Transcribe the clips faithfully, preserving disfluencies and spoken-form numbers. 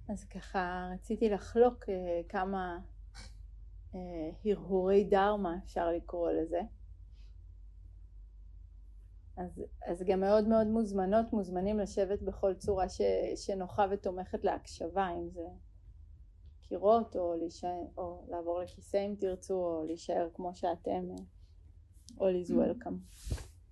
אז ככה רציתי לחלוק אה, כמה אה, הרהורי דרמה, אפשר לקרוא לזה. אז, אז גם מאוד מאוד מוזמנות, מוזמנים לשבת בכל צורה ש, שנוחה ותומכת להקשבה, אם זה קירות או, להישאר, או לעבור לכיסא אם תרצו, או להישאר כמו שאתם, all is welcome.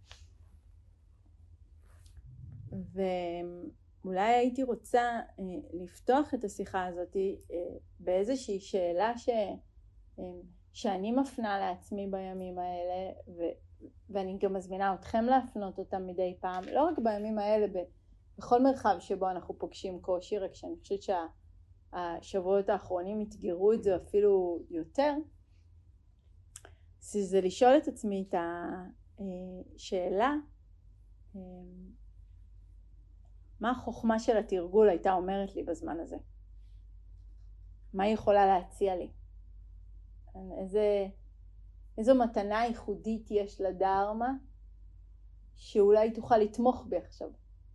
ואולי הייתי רוצה אה, לפתוח את השיחה הזאת אה, באיזושהי שאלה ש, אה, שאני מפנה לעצמי בימים האלה, ו, ואני גם מזמינה אתכם להפנות אותם מדי פעם, לא רק בימים האלה, ב, בכל מרחב שבו אנחנו פוגשים קושי, רק שאני חושבת שהשבועות האחרונים התגרו את זה אפילו יותר, זה לשאול את עצמי את השאלה, אה, מה החוכמה של התרגול הייתה אומרת לי בזמן הזה? מה היא יכולה להציע לי? איזה, איזו מתנה ייחודית יש לדרמה שאולי תוכל לתמוך בי עכשיו?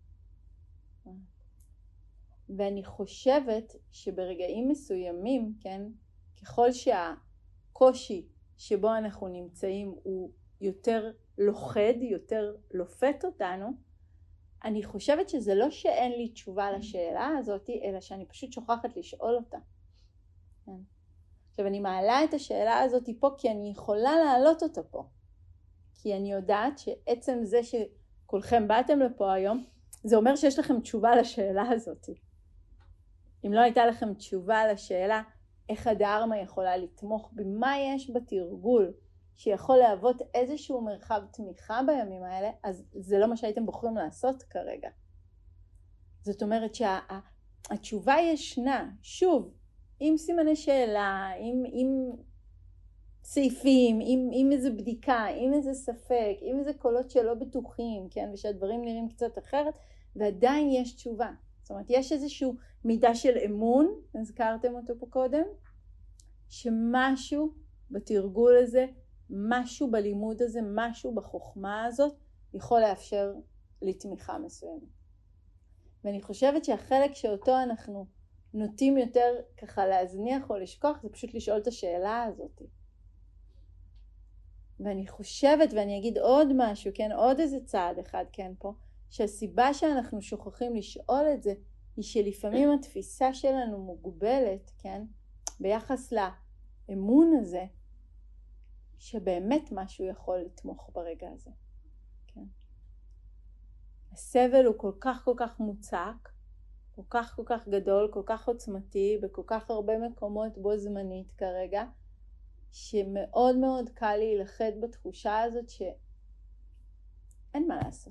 ואני חושבת שברגעים מסוימים, כן, ככל שהקושי שבו אנחנו נמצאים הוא יותר לוחד, יותר לופת אותנו, אני חושבת שזה לא שאין לי תשובה לשאלה הזאת, אלא שאני פשוט שוכחת לשאול אותה. עכשיו אני מעלה את השאלה הזאת פה כי אני יכולה להעלות אותה פה. כי אני יודעת שעצם זה שכולכם באתם לפה היום, זה אומר שיש לכם תשובה לשאלה הזאת. אם לא הייתה לכם תשובה לשאלה איך הדרמה יכולה לתמוך במה יש בתרגול, שיכול להוות איזשהו מרחב תמיכה בימים האלה, אז זה לא מה שהייתם בוחרים לעשות כרגע. זאת אומרת שהתשובה שה, ישנה, שוב, עם סימני שאלה, עם, עם סעיפים, עם, עם איזה בדיקה, עם איזה ספק, עם איזה קולות שלא בטוחים, כן? ושהדברים נראים קצת אחרת, ועדיין יש תשובה. זאת אומרת, יש איזשהו מידה של אמון, הזכרתם אותו פה קודם, שמשהו בתרגול הזה, משהו בלימוד הזה, משהו בחוכמה הזאת, יכול לאפשר לתמיכה מסוימת. ואני חושבת שהחלק שאותו אנחנו נוטים יותר ככה להזניח או לשכוח, זה פשוט לשאול את השאלה הזאת. ואני חושבת, ואני אגיד עוד משהו, כן, עוד איזה צעד אחד, כן, פה, שהסיבה שאנחנו שוכחים לשאול את זה, היא שלפעמים התפיסה שלנו מוגבלת, כן, ביחס לאמון הזה, שבאמת משהו יכול לתמוך ברגע הזה. כן. הסבל הוא כל כך כל כך מוצק, כל כך כל כך גדול, כל כך עוצמתי, בכל כך הרבה מקומות בו זמנית כרגע, שמאוד מאוד קל להילחד בתחושה הזאת שאין מה לעשות.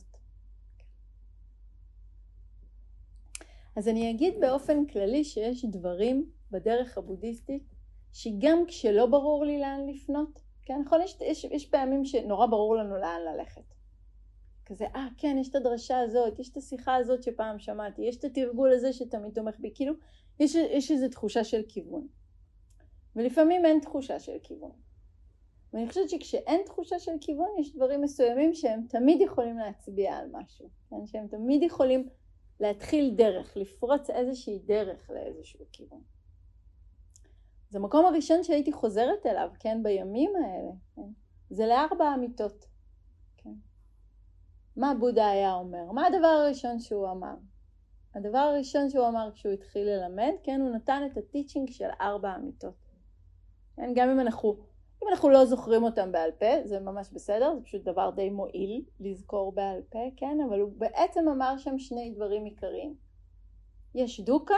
אז אני אגיד באופן כללי שיש דברים בדרך הבודהיסטית, שגם כשלא ברור לי לאן לפנות, כן, נכון, יש, יש, יש פעמים שנורא ברור לנו לאן ללכת. כזה, אה, כן, יש את הדרשה הזאת, יש את השיחה הזאת שפעם שמעתי, יש את התרגול הזה שתמיד תומך בי, כאילו, יש, יש איזו תחושה של כיוון. ולפעמים אין תחושה של כיוון. ואני חושבת שכשאין תחושה של כיוון, יש דברים מסוימים שהם תמיד יכולים להצביע על משהו. כן, שהם תמיד יכולים להתחיל דרך, לפרוץ איזושהי דרך לאיזשהו כיוון. זה המקום הראשון שהייתי חוזרת אליו, כן, בימים האלה, כן? זה לארבע אמיתות. כן? מה בודה היה אומר? מה הדבר הראשון שהוא אמר? הדבר הראשון שהוא אמר כשהוא התחיל ללמד, כן, הוא נתן את הטיצ'ינג של ארבע אמיתות. כן, גם אם אנחנו, אם אנחנו לא זוכרים אותם בעל פה, זה ממש בסדר, זה פשוט דבר די מועיל לזכור בעל פה, כן, אבל הוא בעצם אמר שם שני דברים עיקריים. יש דוקה,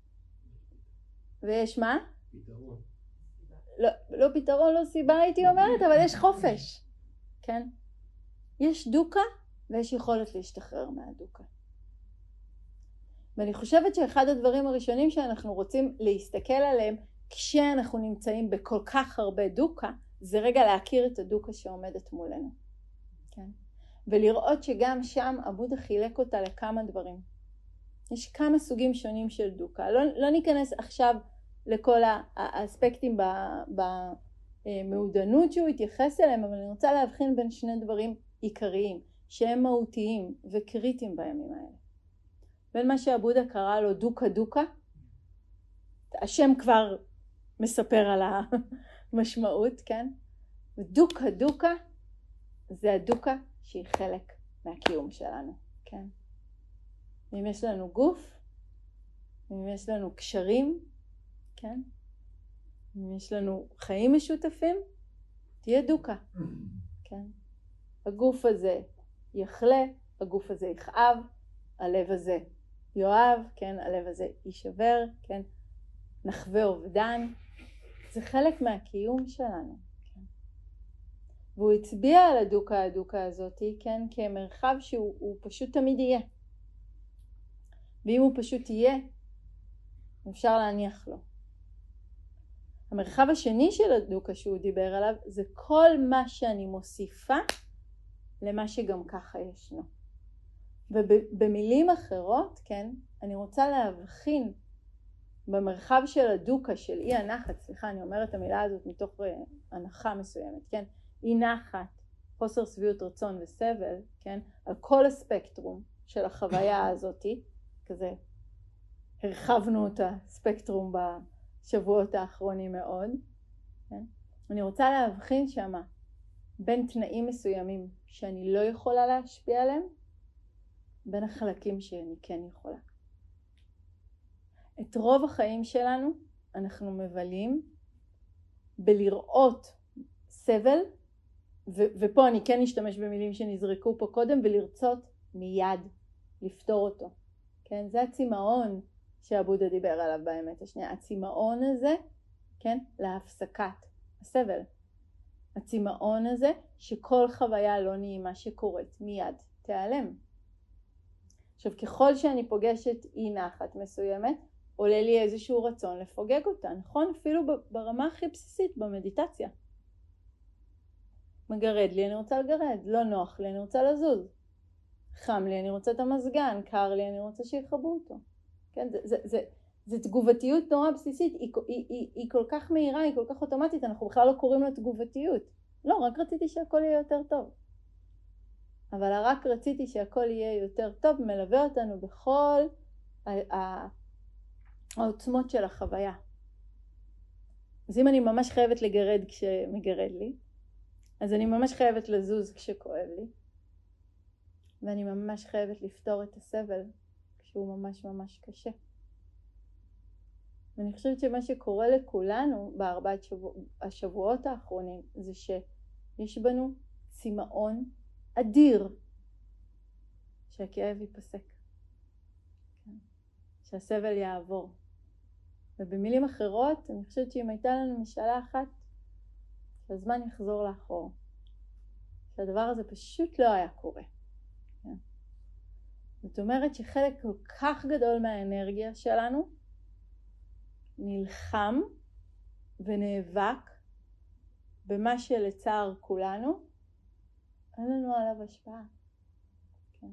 ויש מה? פתרון. לא, לא פתרון, לא סיבה הייתי אומרת, אבל יש חופש, כן? יש דוקה ויש יכולת להשתחרר מהדוקה. ואני חושבת שאחד הדברים הראשונים שאנחנו רוצים להסתכל עליהם כשאנחנו נמצאים בכל כך הרבה דוקה, זה רגע להכיר את הדוקה שעומדת מולנו, כן? ולראות שגם שם הבודה חילק אותה לכמה דברים. יש כמה סוגים שונים של דוקה. לא, לא ניכנס עכשיו לכל האספקטים במעודנות שהוא התייחס אליהם, אבל אני רוצה להבחין בין שני דברים עיקריים, שהם מהותיים וקריטיים בימים האלה. בין מה שהבודה קרא לו דוקה דוקה, השם כבר מספר על המשמעות, כן? ודוקה דוקה זה הדוקה שהיא חלק מהקיום שלנו, כן? אם יש לנו גוף, אם יש לנו קשרים, כן? אם יש לנו חיים משותפים, תהיה דוקה, כן? הגוף הזה יחלה, הגוף הזה יכאב, הלב הזה יואב, כן? הלב הזה יישבר, כן? נחווה אובדן, זה חלק מהקיום שלנו, כן? והוא הצביע על הדוקה הדוקה הזאת, כן? כמרחב שהוא פשוט תמיד יהיה. ואם הוא פשוט יהיה, אפשר להניח לו. המרחב השני של הדוקה שהוא דיבר עליו, זה כל מה שאני מוסיפה למה שגם ככה ישנו. ובמילים אחרות, כן, אני רוצה להבחין במרחב של הדוקה, של אי הנחת, סליחה, אני אומרת את המילה הזאת מתוך הנחה מסוימת, כן, אי נחת, חוסר שביעות רצון וסבל, כן, על כל הספקטרום של החוויה הזאת, כזה הרחבנו את הספקטרום בשבועות האחרונים מאוד, כן? אני רוצה להבחין שמה בין תנאים מסוימים שאני לא יכולה להשפיע עליהם, בין החלקים שאני כן יכולה. את רוב החיים שלנו אנחנו מבלים בלראות סבל, ו- ופה אני כן אשתמש במילים שנזרקו פה קודם, ולרצות מיד לפתור אותו. כן, זה הצמאון שהבודה דיבר עליו באמת השנייה. הצמאון הזה, כן, להפסקת הסבל. הצמאון הזה שכל חוויה לא נעימה שקורית מיד תיעלם. עכשיו, ככל שאני פוגשת אי נחת מסוימת, עולה לי איזשהו רצון לפוגג אותה, נכון? אפילו ברמה הכי בסיסית, במדיטציה. מגרד לי, אני רוצה לגרד. לא נוח לי, אני רוצה לזוז. חם לי, אני רוצה את המזגן. קר לי, אני רוצה שיחבו אותו. כן, זה, זה, זה, זה תגובתיות נורא בסיסית. היא, היא, היא, היא כל כך מהירה, היא כל כך אוטומטית, אנחנו בכלל לא קוראים לה תגובתיות. לא, רק רציתי שהכל יהיה יותר טוב. אבל רק רציתי שהכל יהיה יותר טוב, מלווה אותנו בכל העוצמות של החוויה. אז אם אני ממש חייבת לגרד כשמגרד לי, אז אני ממש חייבת לזוז כשכואב לי, ואני ממש חייבת לפתור את הסבל כשהוא ממש ממש קשה. ואני חושבת שמה שקורה לכולנו בארבעת שבוע, השבועות האחרונים, זה שיש בנו צמאון אדיר שהכאב ייפסק, כן? שהסבל יעבור. ובמילים אחרות, אני חושבת שאם הייתה לנו משאלה אחת, שהזמן יחזור לאחור, שהדבר הזה פשוט לא היה קורה. כן? זאת אומרת שחלק כל כך גדול מהאנרגיה שלנו נלחם ונאבק במה שלצער כולנו אין לנו עליו השפעה. כן.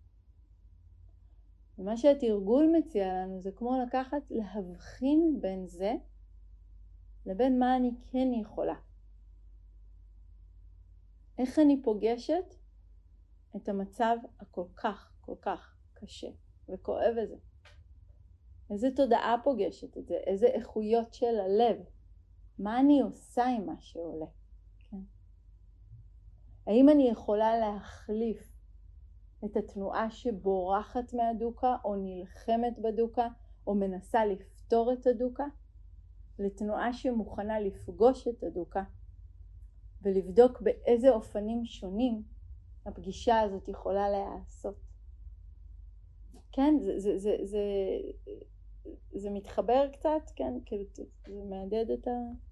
ומה שהתרגול מציע לנו זה כמו לקחת, להבחין בין זה לבין מה אני כן יכולה. איך אני פוגשת את המצב הכל כך כל כך קשה וכואב הזה. איזה תודעה פוגשת את זה, איזה איכויות של הלב, מה אני עושה עם מה שעולה. כן. האם אני יכולה להחליף את התנועה שבורחת מהדוקה או נלחמת בדוקה או מנסה לפתור את הדוקה לתנועה שמוכנה לפגוש את הדוקה ולבדוק באיזה אופנים שונים הפגישה הזאת יכולה להיעשות. כן, זה, זה, זה, זה, זה מתחבר קצת, כן, כאילו זה מעדד את ה...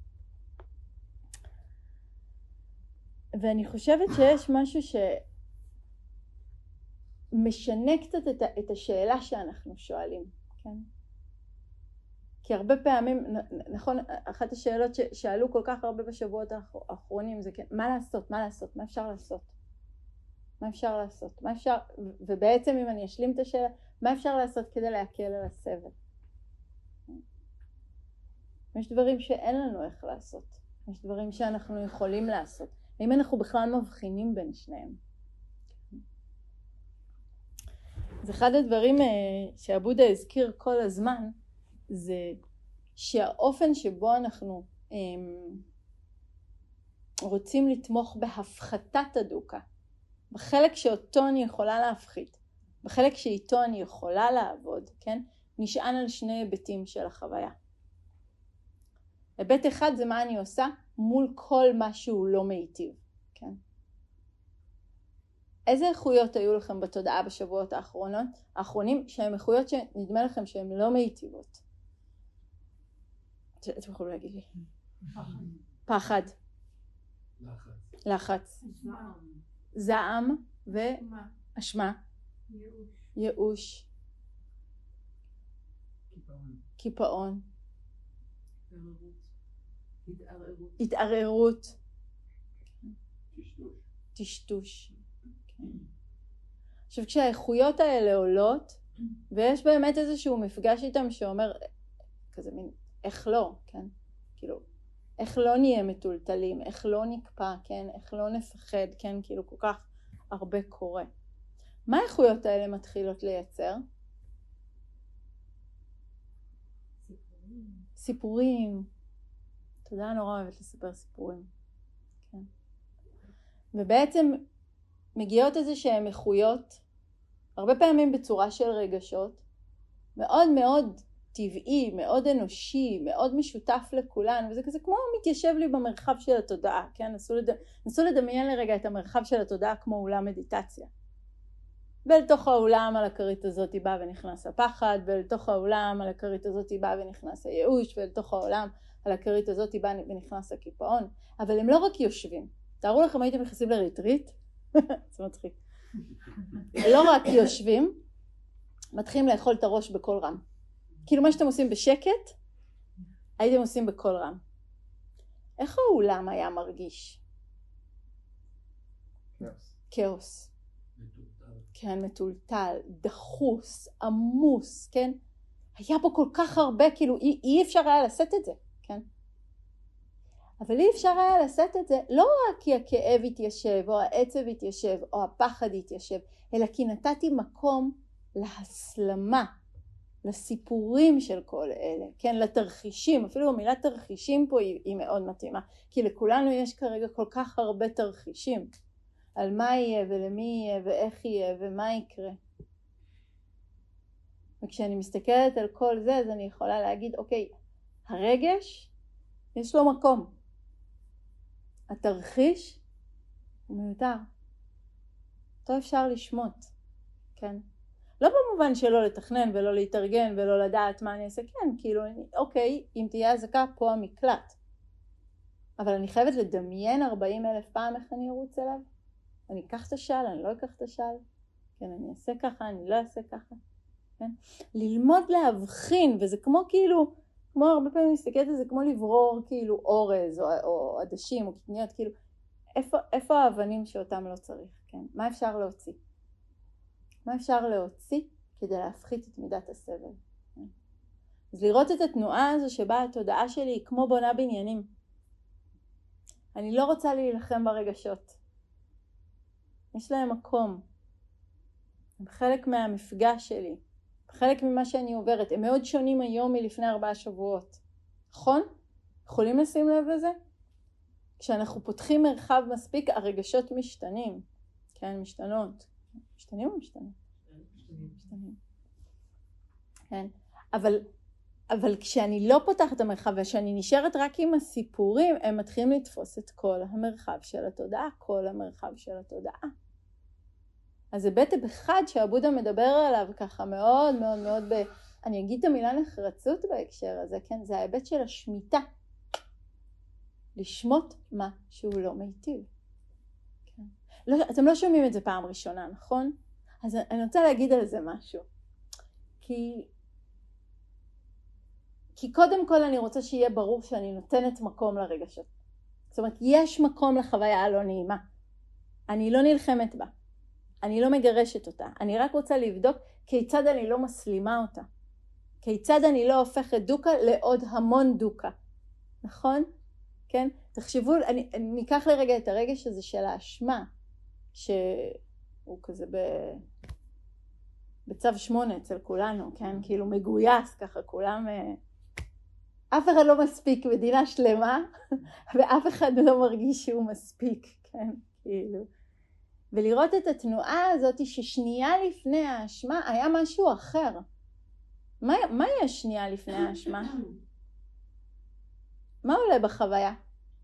ואני חושבת שיש משהו שמשנה קצת את, ה, את השאלה שאנחנו שואלים, כן? כי הרבה פעמים, נכון, אחת השאלות ששאלו כל כך הרבה בשבועות האחרונים זה כן, מה לעשות, מה לעשות, מה אפשר לעשות? מה אפשר לעשות? מה אפשר, ובעצם אם אני אשלים את השאלה, מה אפשר לעשות כדי להקל על הסבל? יש דברים שאין לנו איך לעשות. יש דברים שאנחנו יכולים לעשות. האם אנחנו בכלל מבחינים בין שניהם? אז אחד הדברים שהבודה הזכיר כל הזמן, זה שהאופן שבו אנחנו רוצים לתמוך בהפחתת הדוקה, בחלק שאותו אני יכולה להפחית, בחלק שאיתו אני יכולה לעבוד, כן? נשען על שני היבטים של החוויה. היבט אחד זה מה אני עושה מול כל מה שהוא לא מיטיב, כן? איזה איכויות היו לכם בתודעה בשבועות האחרונות, האחרונים, שהן איכויות שנדמה לכם שהן לא מיטיבות? אתם יכולים להגיד לי. פחד. לחץ. לחץ. זעם ואשמה. ייאוש. קיפאון. התערערות. טשטוש. עכשיו כשהאיכויות האלה עולות, ויש באמת איזשהו מפגש איתם שאומר, כזה מין, איך לא, כן? כאילו, איך לא נהיה מטולטלים, איך לא נקפא, כן? איך לא נפחד, כן? כאילו כל כך הרבה קורה. מה האיכויות האלה מתחילות לייצר? סיפורים. סיפורים. תודה, נורא אוהבת לספר סיפורים. כן. ובעצם מגיעות איזה שהן איכויות, הרבה פעמים בצורה של רגשות, מאוד מאוד טבעי, מאוד אנושי, מאוד משותף לכולן, וזה כזה כמו מתיישב לי במרחב של התודעה, כן? נסו, לד... נסו לדמיין לרגע את המרחב של התודעה כמו אולם מדיטציה. ולתוך האולם על הכרית הזאת בא ונכנס הפחד, ולתוך האולם על הכרית הזאת בא ונכנס הייאוש, ולתוך העולם על הכרית הזאת בא ונכנס הקיפאון. אבל הם לא רק יושבים. תארו לכם הייתם נכנסים לריטריט, זה מצחיק. לא רק יושבים, מתחילים לאכול את הראש בכל רם. כאילו מה שאתם עושים בשקט, הייתם עושים בכל רם. איך האולם היה מרגיש? כאוס. כאוס. כן, מטולטל, דחוס, עמוס, כן? היה בו כל כך הרבה, כאילו אי, אי אפשר היה לשאת את זה, כן? אבל אי אפשר היה לשאת את זה לא רק כי הכאב התיישב, או העצב התיישב, או הפחד התיישב, אלא כי נתתי מקום להסלמה, לסיפורים של כל אלה, כן? לתרחישים, אפילו המילה תרחישים פה היא, היא מאוד מתאימה, כי לכולנו יש כרגע כל כך הרבה תרחישים. על מה יהיה ולמי יהיה ואיך יהיה ומה יקרה. וכשאני מסתכלת על כל זה, אז אני יכולה להגיד, אוקיי, הרגש יש לו מקום. התרחיש הוא מיותר. אותו אפשר לשמוט, כן? לא במובן שלא לתכנן ולא להתארגן ולא לדעת מה אני אעשה, כן, כאילו, אוקיי, אם תהיה הזקה, פה המקלט. אבל אני חייבת לדמיין ארבעים אלף פעם איך אני ארוץ אליו. אני אקח את השל, אני לא אקח את השל, כן, אני אעשה ככה, אני לא אעשה ככה, כן? ללמוד להבחין, וזה כמו כאילו, כמו הרבה פעמים מסתכלת על זה, כמו לברור כאילו אורז, או, או עדשים, או קטניות, כאילו, איפה, איפה האבנים שאותם לא צריך, כן? מה אפשר להוציא? מה אפשר להוציא כדי להפחית את מידת הסבל? כן? אז לראות את התנועה הזו שבה התודעה שלי היא כמו בונה בניינים. אני לא רוצה להילחם ברגשות. יש להם מקום. הם חלק מהמפגש שלי. חלק ממה שאני עוברת. הם מאוד שונים היום מלפני ארבעה שבועות. נכון? יכולים לשים לב לזה? כשאנחנו פותחים מרחב מספיק, הרגשות משתנים. כן, משתנות. משתנים או משתנים? משתנים. כן. אבל, אבל כשאני לא פותחת את המרחב, ושאני נשארת רק עם הסיפורים, הם מתחילים לתפוס את כל המרחב של התודעה. כל המרחב של התודעה. אז זה היבט אחד שהבודה מדבר עליו ככה מאוד מאוד מאוד, ב... אני אגיד את המילה נחרצות בהקשר הזה, כן? זה ההיבט של השמיטה. לשמוט מה שהוא לא מיטיב. כן? לא, אתם לא שומעים את זה פעם ראשונה, נכון? אז אני רוצה להגיד על זה משהו. כי... כי קודם כל אני רוצה שיהיה ברור שאני נותנת מקום לרגשות. זאת אומרת, יש מקום לחוויה הלא נעימה. אני לא נלחמת בה. אני לא מגרשת אותה. אני רק רוצה לבדוק כיצד אני לא מסלימה אותה. כיצד אני לא הופכת דוקה לעוד המון דוקה. נכון? כן? תחשבו, אני, אני ניקח לרגע את הרגש הזה של האשמה, שהוא כזה ב... בצו שמונה אצל כולנו, כן? כאילו מגויס ככה, כולם... אף אחד לא מספיק, מדינה שלמה, ואף אחד לא מרגיש שהוא מספיק, כן, כאילו. ולראות את התנועה הזאת ששנייה לפני האשמה היה משהו אחר. מה, מה יש שנייה לפני האשמה? מה עולה בחוויה?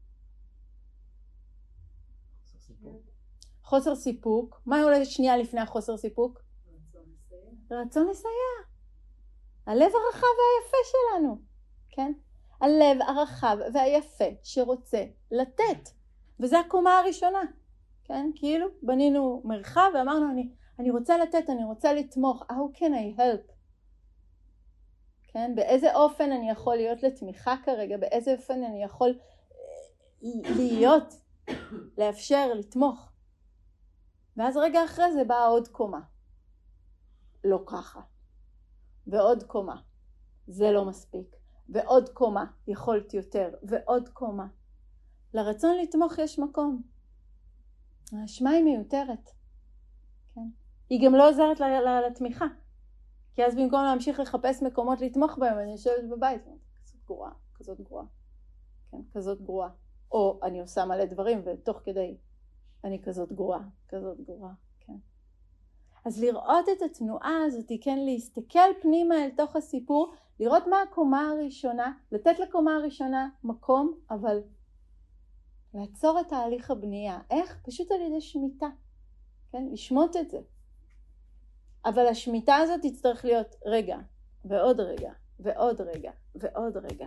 חוסר סיפוק. חוסר סיפוק. מה עולה שנייה לפני החוסר סיפוק? רצון לסייע. רצון לסייע. הלב הרחב והיפה שלנו, כן? הלב הרחב והיפה שרוצה לתת. וזו הקומה הראשונה, כן? כאילו בנינו מרחב ואמרנו אני, אני רוצה לתת, אני רוצה לתמוך. How can I help? כן? באיזה אופן אני יכול להיות לתמיכה כרגע? באיזה אופן אני יכול להיות, לאפשר, לתמוך? ואז רגע אחרי זה באה עוד קומה. לא ככה. ועוד קומה. זה לא מספיק. ועוד קומה. יכולת יותר. ועוד קומה. לרצון לתמוך יש מקום. האשמה היא מיותרת. כן? היא גם לא עוזרת לתמיכה. כי אז במקום להמשיך לחפש מקומות לתמוך בהם, אני יושבת בבית. כזאת גרועה. כזאת גרועה. כן? כזאת גרועה. או אני עושה מלא דברים ותוך כדי אני כזאת גרועה. כזאת גרועה. כן? אז לראות את התנועה הזאת, כן, להסתכל פנימה אל תוך הסיפור, לראות מה הקומה הראשונה, לתת לקומה הראשונה מקום, אבל לעצור את תהליך הבנייה. איך? פשוט על ידי שמיטה, כן? לשמוט את זה. אבל השמיטה הזאת תצטרך להיות רגע, ועוד רגע, ועוד רגע, ועוד רגע.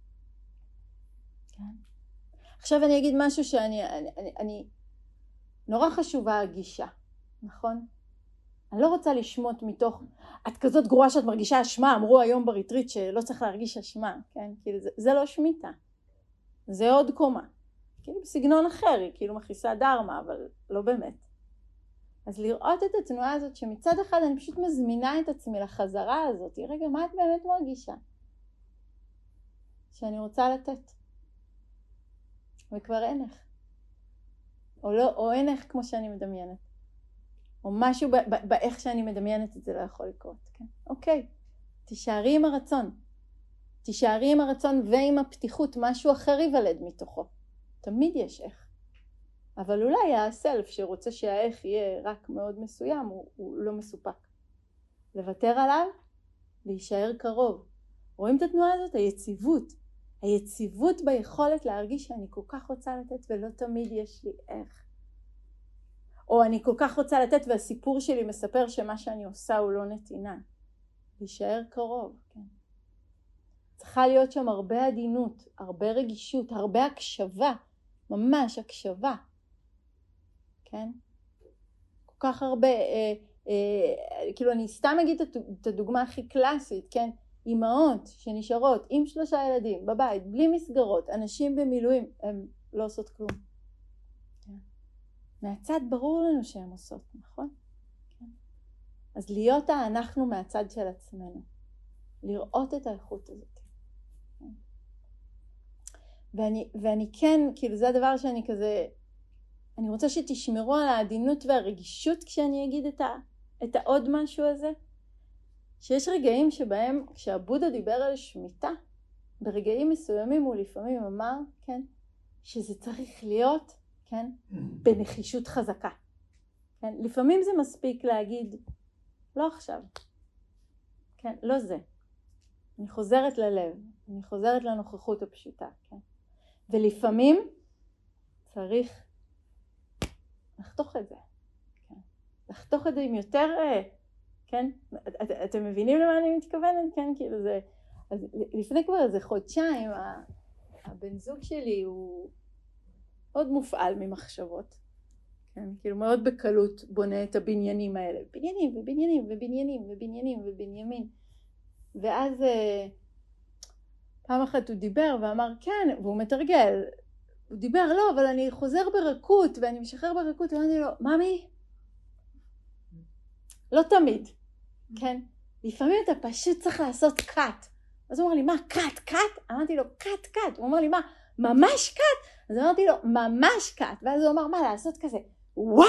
כן? עכשיו אני אגיד משהו שאני, אני, אני, אני, נורא חשובה הגישה, נכון? אני לא רוצה לשמוט מתוך, את כזאת גרועה שאת מרגישה אשמה, אמרו היום בריטריט שלא צריך להרגיש אשמה, כן? כאילו זה, זה לא שמיטה, זה עוד קומה. כאילו בסגנון אחר, היא כאילו מכניסה דרמה, אבל לא באמת. אז לראות את התנועה הזאת שמצד אחד אני פשוט מזמינה את עצמי לחזרה הזאת, רגע, מה את באמת מרגישה? שאני רוצה לתת. וכבר אין איך. או, לא, או אין איך כמו שאני מדמיינת. או משהו באיך שאני מדמיינת את זה לא יכול לקרות. כן? אוקיי, תישארי עם הרצון. תישארי עם הרצון ועם הפתיחות, משהו אחר ייוולד מתוכו. תמיד יש איך. אבל אולי הסלף שרוצה שהאיך יהיה רק מאוד מסוים, הוא, הוא לא מסופק. לוותר עליו, להישאר קרוב. רואים את התנועה הזאת? היציבות. היציבות ביכולת להרגיש שאני כל כך רוצה לתת ולא תמיד יש לי איך. או אני כל כך רוצה לתת והסיפור שלי מספר שמה שאני עושה הוא לא נתינה. להישאר קרוב, כן. צריכה להיות שם הרבה עדינות, הרבה רגישות, הרבה הקשבה, ממש הקשבה. כן? כל כך הרבה, אה, אה, כאילו אני סתם אגיד את הדוגמה הכי קלאסית, כן? אימהות שנשארות עם שלושה ילדים בבית, בלי מסגרות, אנשים במילואים, הם לא עושות כלום. כן? מהצד ברור לנו שהן עושות, נכון? כן? אז להיות אנחנו מהצד של עצמנו, לראות את האיכות הזאת. כן? ואני, ואני כן, כאילו זה הדבר שאני כזה, אני רוצה שתשמרו על העדינות והרגישות כשאני אגיד את, ה, את העוד משהו הזה. שיש רגעים שבהם כשהבודה דיבר על שמיטה, ברגעים מסוימים הוא לפעמים אמר, כן, שזה צריך להיות, כן, בנחישות חזקה. כן, לפעמים זה מספיק להגיד, לא עכשיו. כן, לא זה. אני חוזרת ללב, אני חוזרת לנוכחות הפשוטה, כן. ולפעמים צריך לחתוך את זה, כן. לחתוך את זה עם יותר, כן, את, אתם מבינים למה אני מתכוונת, כן, כאילו זה, אז לפני כבר איזה חודשיים, הבן זוג שלי הוא עוד מופעל ממחשבות, כן, כאילו מאוד בקלות בונה את הבניינים האלה, בניינים ובניינים ובניינים ובניינים ובניינים, ואז פעם אחת הוא דיבר ואמר כן, והוא מתרגל, הוא דיבר לא, אבל אני חוזר ברכות ואני משחרר ברכות, ואני לו, ממי, לא תמיד, כן, לפעמים אתה פשוט צריך לעשות קאט. אז הוא אמר לי, מה, קאט, קאט? אמרתי לו, קאט, קאט. הוא אמר לי, מה, ממש קאט? אז אמרתי לו, ממש קאט. ואז הוא אמר, מה, לעשות כזה, וואה?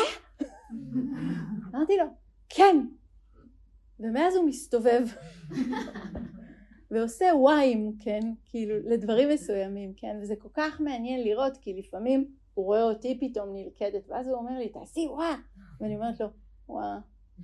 אמרתי לו, כן. ומאז הוא מסתובב. ועושה וואיים, כן, כאילו לדברים מסוימים, כן, וזה כל כך מעניין לראות, כי לפעמים הוא רואה אותי פתאום נלכדת, ואז הוא אומר לי, תעשי וואה, ואני אומרת לו, וואה.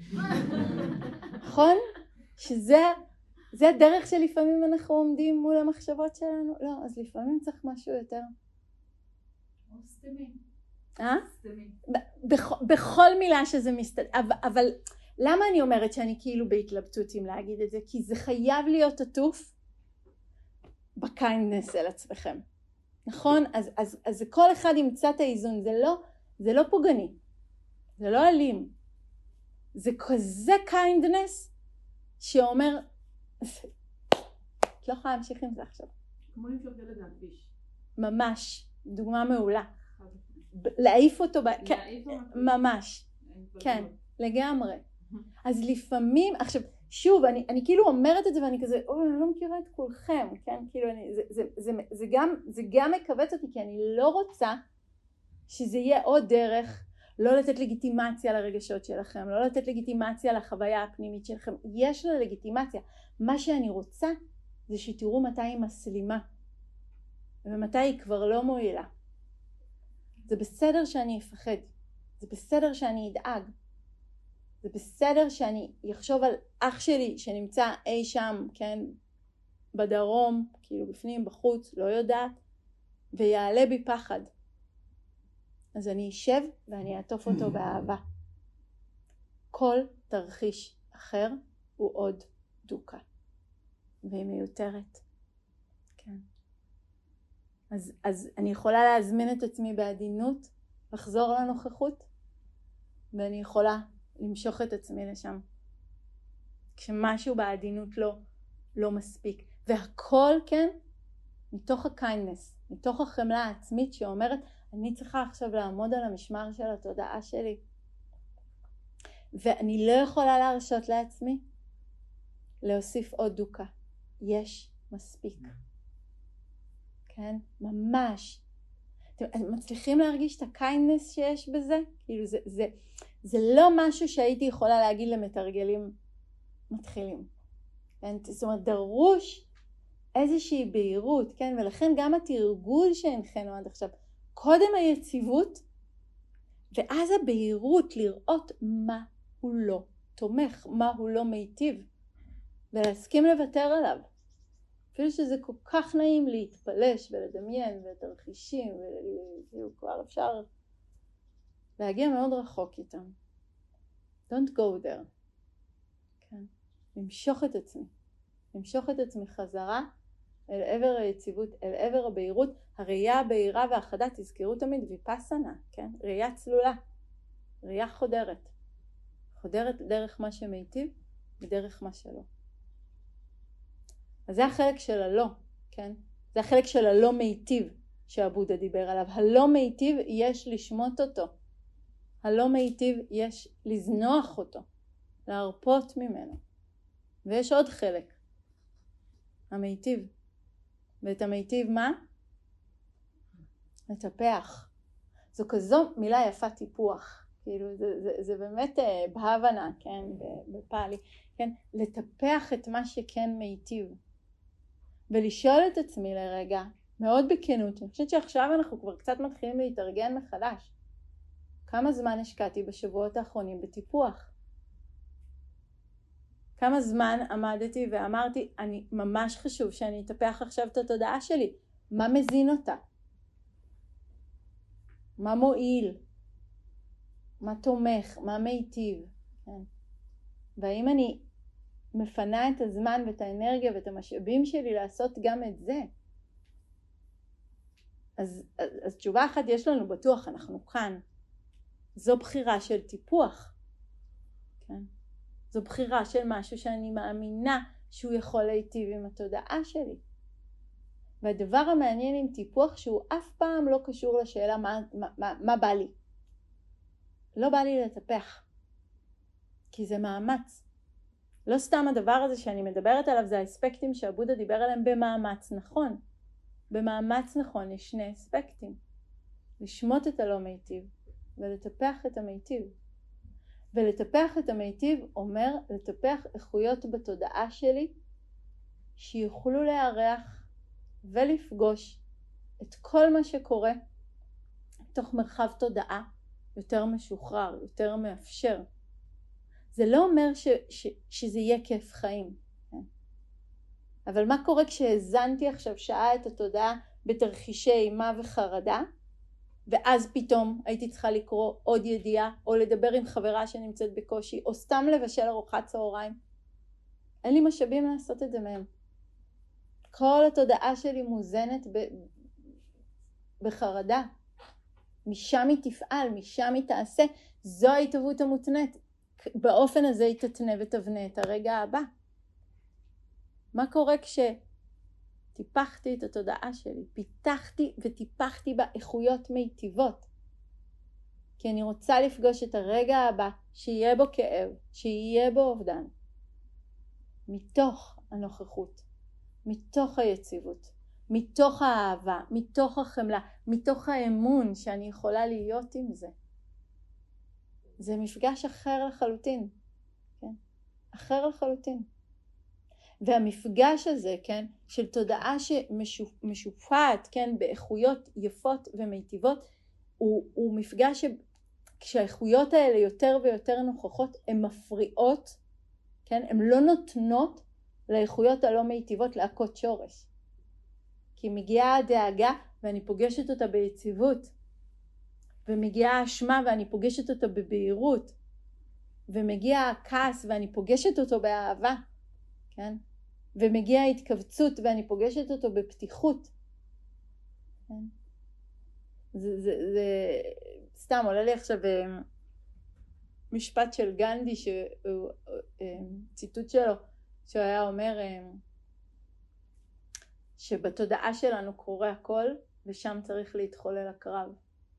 נכון? שזה זה הדרך שלפעמים אנחנו עומדים מול המחשבות שלנו? לא, אז לפעמים צריך משהו יותר. או סתמי. אה? סתמי. בכ- בכל מילה שזה מסתדר, אבל, אבל למה אני אומרת שאני כאילו בהתלבטות אם להגיד את זה? כי זה חייב להיות עטוף בקיינדנס אל עצמכם. נכון? אז, אז, אז כל אחד ימצא את האיזון, זה לא, זה לא פוגעני, זה לא אלים, זה כזה קיינדנס שאומר, את לא יכולה להמשיך עם זה עכשיו. כמו למשוך ילד להכביש. ממש, דוגמה מעולה. להעיף אותו, ב... להעיף אותו. ממש, כן, לגמרי. אז לפעמים, עכשיו, שוב, אני, אני כאילו אומרת את זה ואני כזה, אוי, אני לא מכירה את כולכם, כן, כאילו, אני, זה, זה, זה, זה, גם, זה גם מקבץ אותי, כי אני לא רוצה שזה יהיה עוד דרך, לא לתת לגיטימציה לרגשות שלכם, לא לתת לגיטימציה לחוויה הפנימית שלכם, יש לה לגיטימציה. מה שאני רוצה זה שתראו מתי היא מסלימה, ומתי היא כבר לא מועילה. זה בסדר שאני אפחד, זה בסדר שאני אדאג, זה בסדר שאני אחשוב על אח שלי שנמצא אי שם, כן, בדרום, כאילו בפנים, בחוץ, לא יודעת, ויעלה בי פחד. אז אני אשב ואני אעטוף אותו באהבה. כל תרחיש אחר הוא עוד דוקה, והיא מיותרת. כן. אז, אז אני יכולה להזמין את עצמי בעדינות, לחזור לנוכחות, ואני יכולה למשוך את עצמי לשם. כשמשהו בעדינות לא, לא מספיק. והכל, כן, מתוך הקיינדנס, מתוך החמלה העצמית שאומרת, אני צריכה עכשיו לעמוד על המשמר של התודעה שלי. ואני לא יכולה להרשות לעצמי להוסיף עוד דוקה. יש מספיק. כן? ממש. אתם מצליחים להרגיש את הקיינדנס שיש בזה? כאילו זה, זה, זה לא משהו שהייתי יכולה להגיד למתרגלים מתחילים. כן? זאת אומרת, דרוש איזושהי בהירות, כן? ולכן גם התרגול שהנחנו עד עכשיו, קודם היציבות, ואז הבהירות לראות מה הוא לא תומך, מה הוא לא מיטיב, ולהסכים לוותר עליו. אפילו שזה כל כך נעים להתפלש ולדמיין ולתרחישים, וכאילו כבר אפשר להגיע מאוד רחוק איתם. Don't go there. כן. למשוך את עצמי. למשוך את עצמי חזרה אל עבר היציבות, אל עבר הבהירות. הראייה הבהירה והחדה, תזכרו תמיד, ויפאסנה, כן? ראייה צלולה. ראייה חודרת. חודרת דרך מה שמיטיב ודרך מה שלא. אז זה החלק של הלא, כן? זה החלק של הלא מיטיב שהבודה דיבר עליו. הלא מיטיב יש לשמוט אותו. הלא מיטיב יש לזנוח אותו, להרפות ממנו. ויש עוד חלק, המיטיב. ואת המיטיב מה? לטפח. זו כזו מילה יפה, טיפוח. כאילו זה, זה, זה באמת בהבנה, כן? בפאלי, כן? לטפח את מה שכן מיטיב. ולשאול את עצמי לרגע, מאוד בכנות, אני חושבת שעכשיו אנחנו כבר קצת מתחילים להתארגן מחדש. כמה זמן השקעתי בשבועות האחרונים בטיפוח? כמה זמן עמדתי ואמרתי, אני ממש חשוב שאני אטפח עכשיו את התודעה שלי. מה מזין אותה? מה מועיל? מה תומך? מה מיטיב? כן. והאם אני מפנה את הזמן ואת האנרגיה ואת המשאבים שלי לעשות גם את זה? אז, אז, אז תשובה אחת יש לנו בטוח, אנחנו כאן. זו בחירה של טיפוח. כן? זו בחירה של משהו שאני מאמינה שהוא יכול להיטיב עם התודעה שלי. והדבר המעניין עם טיפוח שהוא אף פעם לא קשור לשאלה מה, מה, מה, מה בא לי. לא בא לי לטפח. כי זה מאמץ. לא סתם הדבר הזה שאני מדברת עליו זה האספקטים שהבודה דיבר עליהם במאמץ נכון. במאמץ נכון יש שני אספקטים. לשמוט את הלא מיטיב ולטפח את המיטיב. ולטפח את המיטיב אומר לטפח איכויות בתודעה שלי שיוכלו לארח ולפגוש את כל מה שקורה תוך מרחב תודעה יותר משוחרר, יותר מאפשר. זה לא אומר ש, ש, שזה יהיה כיף חיים. כן? אבל מה קורה כשהזנתי עכשיו שעה את התודעה בתרחישי אימה וחרדה, ואז פתאום הייתי צריכה לקרוא עוד ידיעה, או לדבר עם חברה שנמצאת בקושי, או סתם לבשל ארוחת צהריים. אין לי משאבים לעשות את זה מהם. כל התודעה שלי מוזנת ב... בחרדה. משם היא תפעל, משם היא תעשה. זו ההתהוות המותנית. באופן הזה היא תתנה ותבנה את הרגע הבא. מה קורה כשטיפחתי את התודעה שלי? פיתחתי וטיפחתי בה איכויות מיטיבות. כי אני רוצה לפגוש את הרגע הבא, שיהיה בו כאב, שיהיה בו אובדן. מתוך הנוכחות, מתוך היציבות, מתוך האהבה, מתוך החמלה, מתוך האמון שאני יכולה להיות עם זה. זה מפגש אחר לחלוטין, כן? אחר לחלוטין. והמפגש הזה, כן, של תודעה שמשופעת, כן, באיכויות יפות ומיטיבות, הוא, הוא מפגש שכשהאיכויות האלה יותר ויותר נוכחות, הן מפריעות, כן, הן לא נותנות לאיכויות הלא מיטיבות להכות שורש. כי מגיעה הדאגה ואני פוגשת אותה ביציבות, ומגיעה האשמה ואני פוגשת אותה בבהירות, ומגיע הכעס ואני פוגשת אותו באהבה, כן? ומגיעה ההתכווצות ואני פוגשת אותו בפתיחות. כן? זה, זה, זה סתם עולה לי עכשיו משפט של גנדי, שהוא, ציטוט שלו, שהוא היה אומר שבתודעה שלנו קורה הכל, ושם צריך להתחולל הקרב.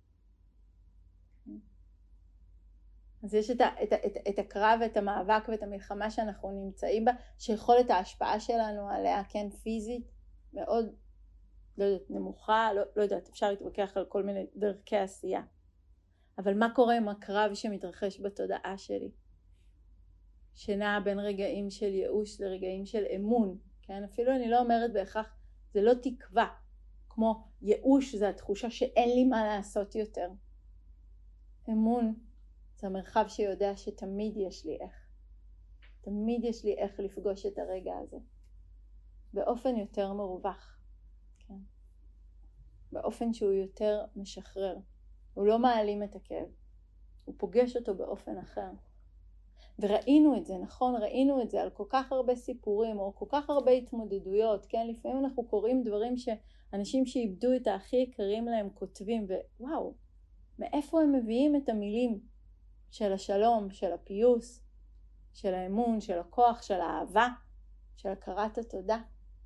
אז יש את, ה, את, ה, את, את הקרב, את המאבק ואת המלחמה שאנחנו נמצאים בה, שיכולת ההשפעה שלנו עליה, כן, פיזית, מאוד, לא יודעת, נמוכה, לא, לא יודעת, אפשר להתווכח על כל מיני דרכי עשייה. אבל מה קורה עם הקרב שמתרחש בתודעה שלי? שנע בין רגעים של ייאוש לרגעים של אמון, כן? אפילו אני לא אומרת בהכרח, זה לא תקווה, כמו ייאוש זה התחושה שאין לי מה לעשות יותר. אמון זה המרחב שיודע שתמיד יש לי איך. תמיד יש לי איך לפגוש את הרגע הזה. באופן יותר מרווח. כן? באופן שהוא יותר משחרר. הוא לא מעלים את הכאב. הוא פוגש אותו באופן אחר. וראינו את זה, נכון? ראינו את זה על כל כך הרבה סיפורים או כל כך הרבה התמודדויות. כן? לפעמים אנחנו קוראים דברים שאנשים שאיבדו את הכי יקרים להם כותבים, ווואו, מאיפה הם מביאים את המילים של השלום, של הפיוס, של האמון, של הכוח, של האהבה, של הכרת התודה.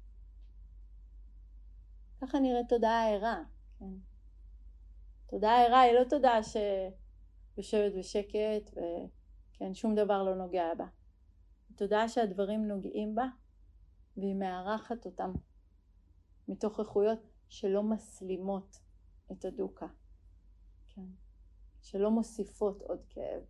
ככה נראית תודעה ערה. כן? תודעה ערה היא לא תודעה שיושבת בשקט וכן, שום דבר לא נוגע בה. היא תודעה שהדברים נוגעים בה והיא מערכת אותם מתוך איכויות שלא מסלימות את הדוקה. כן. שלא מוסיפות עוד כאב,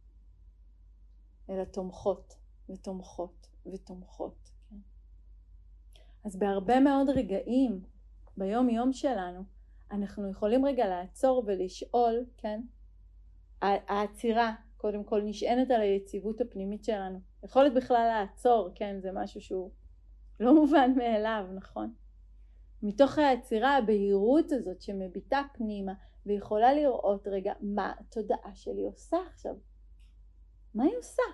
אלא תומכות ותומכות ותומכות. כן? אז בהרבה מאוד רגעים ביום יום שלנו, אנחנו יכולים רגע לעצור ולשאול, כן? העצירה, קודם כל, נשענת על היציבות הפנימית שלנו. יכולת בכלל לעצור, כן? זה משהו שהוא לא מובן מאליו, נכון? מתוך העצירה, הבהירות הזאת שמביטה פנימה, ויכולה לראות רגע מה התודעה שלי עושה עכשיו. מה היא עושה?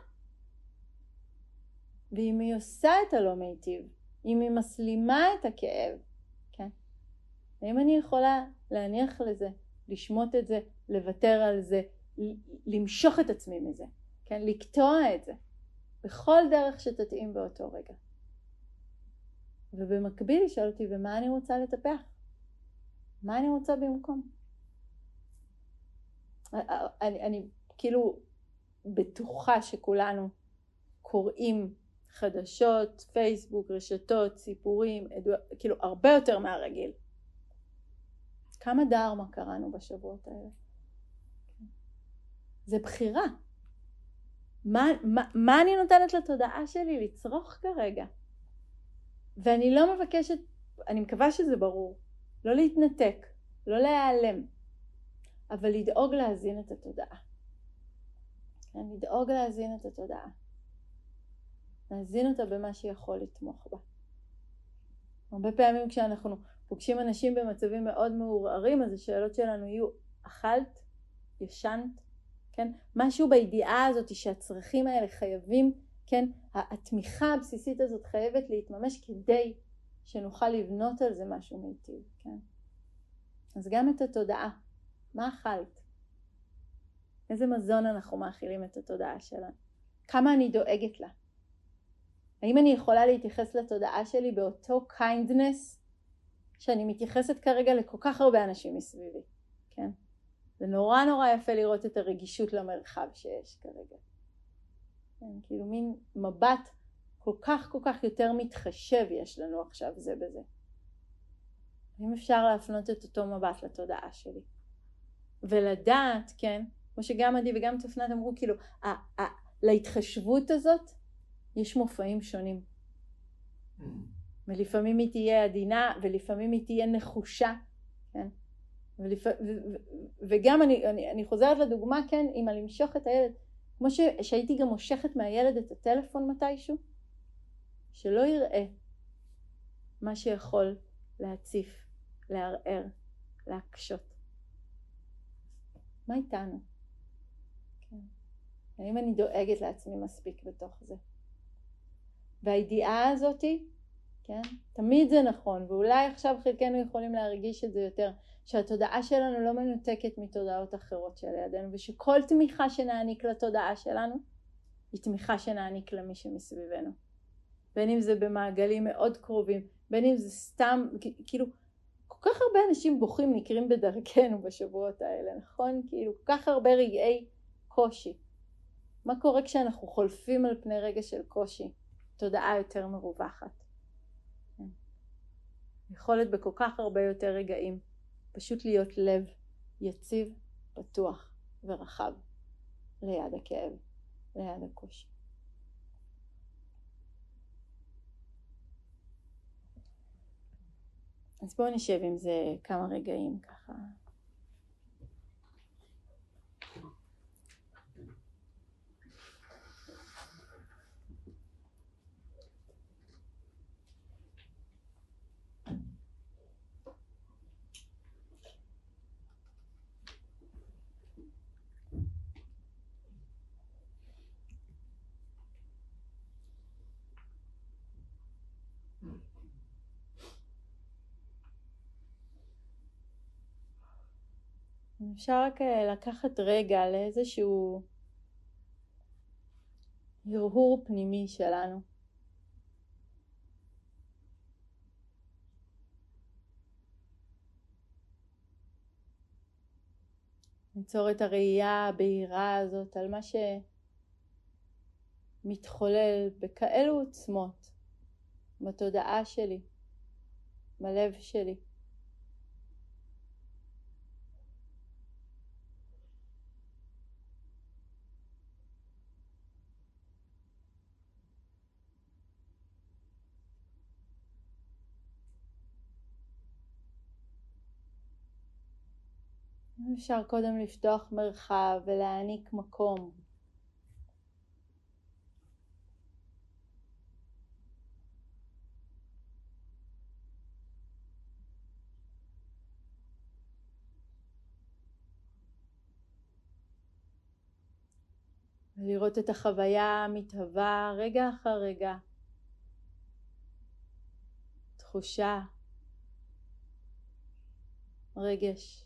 ואם היא עושה את הלא מיטיב, אם היא מסלימה את הכאב, כן? האם אני יכולה להניח לזה, לשמוט את זה, לוותר על זה, למשוך את עצמי מזה, כן? לקטוע את זה, בכל דרך שתתאים באותו רגע. ובמקביל לשאול אותי, ומה אני רוצה לטפח? מה אני רוצה במקום? אני, אני כאילו בטוחה שכולנו קוראים חדשות, פייסבוק, רשתות, סיפורים, עדו, כאילו הרבה יותר מהרגיל. כמה דרמה קראנו בשבועות האלה. זה בחירה. מה, מה, מה אני נותנת לתודעה שלי לצרוך כרגע? ואני לא מבקשת, אני מקווה שזה ברור, לא להתנתק, לא להיעלם, אבל לדאוג להזין את התודעה. כן, לדאוג להזין את התודעה. להזין אותה במה שיכול לתמוך בה. הרבה פעמים כשאנחנו פוגשים אנשים במצבים מאוד מעורערים, אז השאלות שלנו יהיו, אכלת? ישנת? כן? משהו בידיעה הזאת שהצרכים האלה חייבים, כן? התמיכה הבסיסית הזאת חייבת להתממש כדי שנוכל לבנות על זה משהו מיטיב, כן? אז גם את התודעה. מה אכלת? איזה מזון אנחנו מאכילים את התודעה שלנו? כמה אני דואגת לה? האם אני יכולה להתייחס לתודעה שלי באותו kindness שאני מתייחסת כרגע לכל כך הרבה אנשים מסביבי, כן? זה נורא נורא יפה לראות את הרגישות למרחב שיש כרגע. כן, כאילו מין מבט כל כך כל כך יותר מתחשב יש לנו עכשיו זה בזה. האם אפשר להפנות את אותו מבט לתודעה שלי? ולדעת, כן, כמו שגם עדי וגם תפנת אמרו, כאילו, ה- ה- להתחשבות הזאת יש מופעים שונים. ולפעמים היא תהיה עדינה, ולפעמים היא תהיה נחושה, כן? ולפ... ו... ו... וגם אני, אני, אני חוזרת לדוגמה, כן, אם אני למשוך את הילד, כמו ש... שהייתי גם מושכת מהילד את הטלפון מתישהו, שלא יראה מה שיכול להציף, לערער, להקשות. מה איתנו? כן. האם אני דואגת לעצמי מספיק בתוך זה? והידיעה הזאת, כן, תמיד זה נכון, ואולי עכשיו חלקנו יכולים להרגיש את זה יותר, שהתודעה שלנו לא מנותקת מתודעות אחרות שלידינו, ושכל תמיכה שנעניק לתודעה שלנו, היא תמיכה שנעניק למי שמסביבנו. בין אם זה במעגלים מאוד קרובים, בין אם זה סתם, כאילו, כל כך הרבה אנשים בוכים נקרים בדרכנו בשבועות האלה, נכון? כאילו, כל כך הרבה רגעי קושי. מה קורה כשאנחנו חולפים על פני רגע של קושי? תודעה יותר מרווחת. יכולת בכל כך הרבה יותר רגעים, פשוט להיות לב יציב, פתוח ורחב ליד הכאב, ליד הקושי. אז בואו נשב עם זה כמה רגעים ככה. אפשר רק לקחת רגע לאיזשהו הרהור פנימי שלנו. ליצור את הראייה הבהירה הזאת על מה שמתחולל בכאלו עוצמות בתודעה שלי, בלב שלי. אפשר קודם לפתוח מרחב ולהעניק מקום. ולראות את החוויה המתהווה רגע אחר רגע. תחושה, רגש,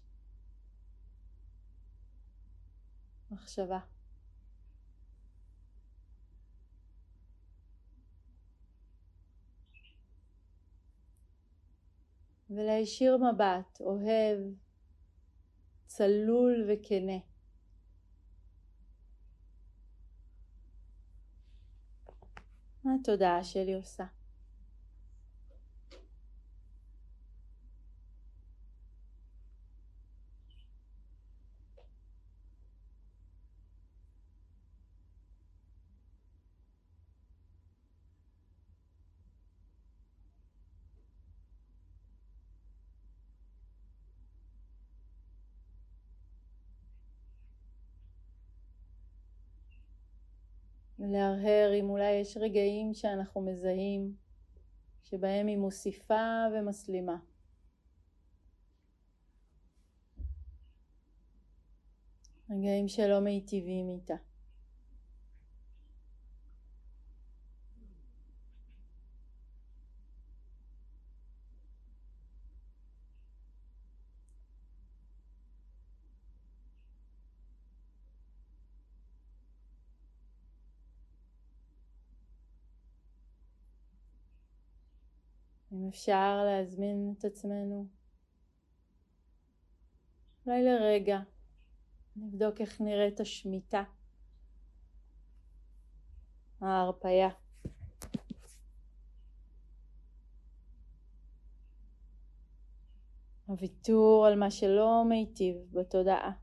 מחשבה. ולהישיר מבט אוהב, צלול וכנה. מה התודעה שלי עושה? להרהר אם אולי יש רגעים שאנחנו מזהים, שבהם היא מוסיפה ומסלימה. רגעים שלא מיטיבים איתה. אם אפשר להזמין את עצמנו, אולי לרגע, נבדוק איך נראית השמיטה, ההרפיה. הוויתור על מה שלא מיטיב בתודעה.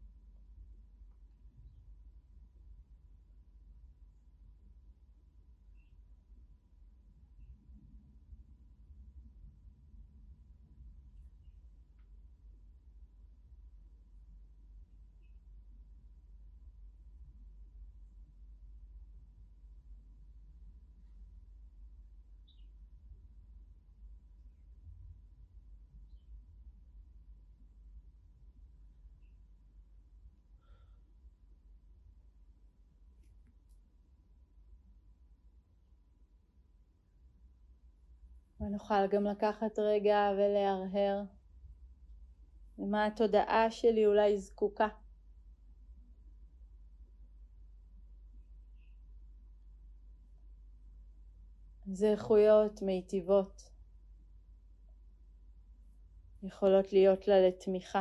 ונוכל גם לקחת רגע ולהרהר למה התודעה שלי אולי זקוקה. איזה איכויות מיטיבות יכולות להיות לה לתמיכה.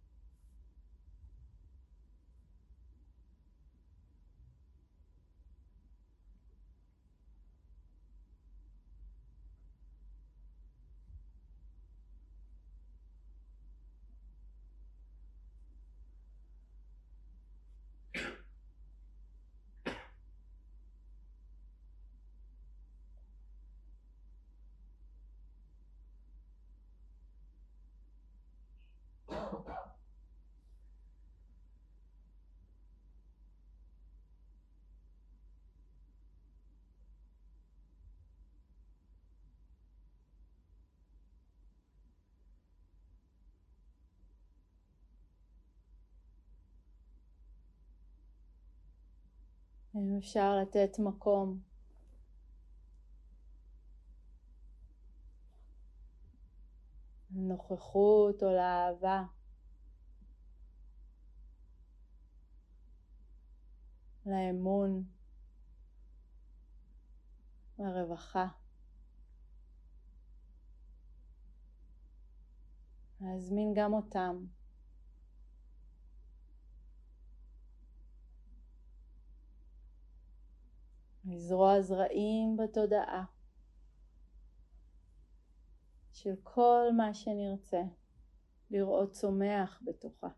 אם אפשר לתת מקום לנוכחות או לאהבה, לאמון, לרווחה. להזמין גם אותם. לזרוע זרעים בתודעה של כל מה שנרצה לראות צומח בתוכה.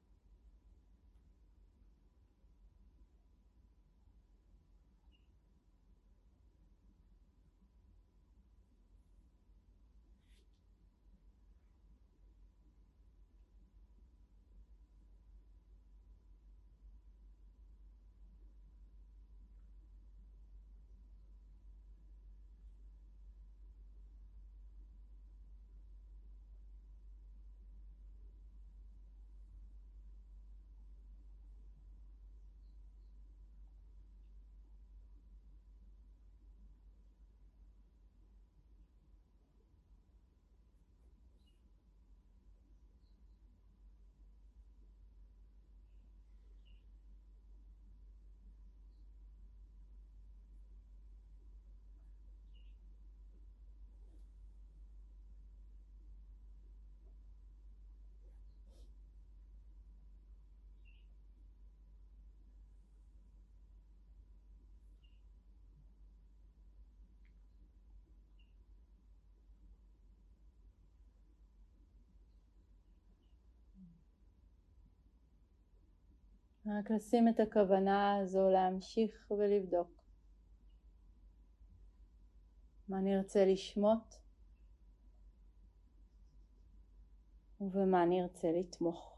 רק לשים את הכוונה הזו להמשיך ולבדוק מה נרצה לשמוט ובמה נרצה לתמוך.